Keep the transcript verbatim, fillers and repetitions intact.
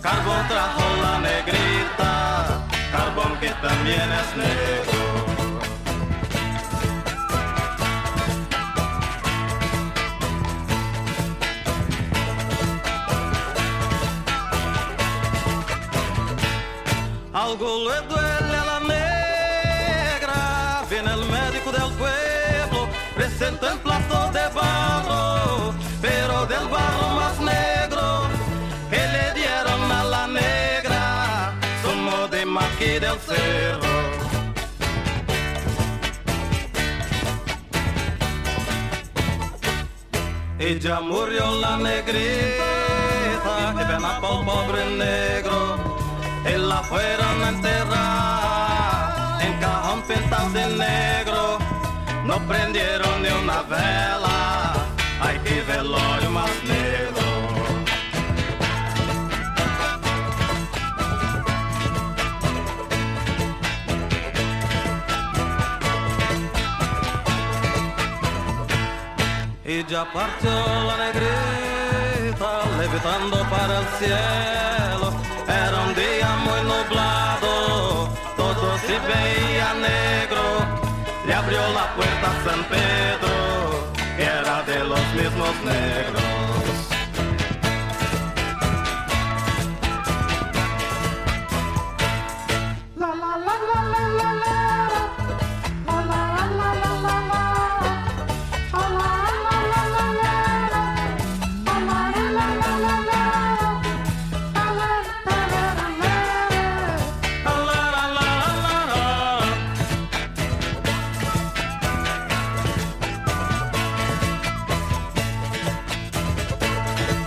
Carbón trajo la negrita, Carbón que también es negro. Algo le duele a la negra, viene el médico del pueblo, presenta un plato de barro, pero del barro más negro que le dieron a la negra, somos de Maqui del Cerro. Ella murió la negrita, que pena pa'l pobre negro. Y la fueron a enterrar en cajón pintado de negro. No prendieron ni una vela, ay que velorio más negro. Y ya partió la negrita, levitando para el cielo. Era un día muy nublado, todo se veía negro. Le abrió la puerta a San Pedro, que era de los mismos negros.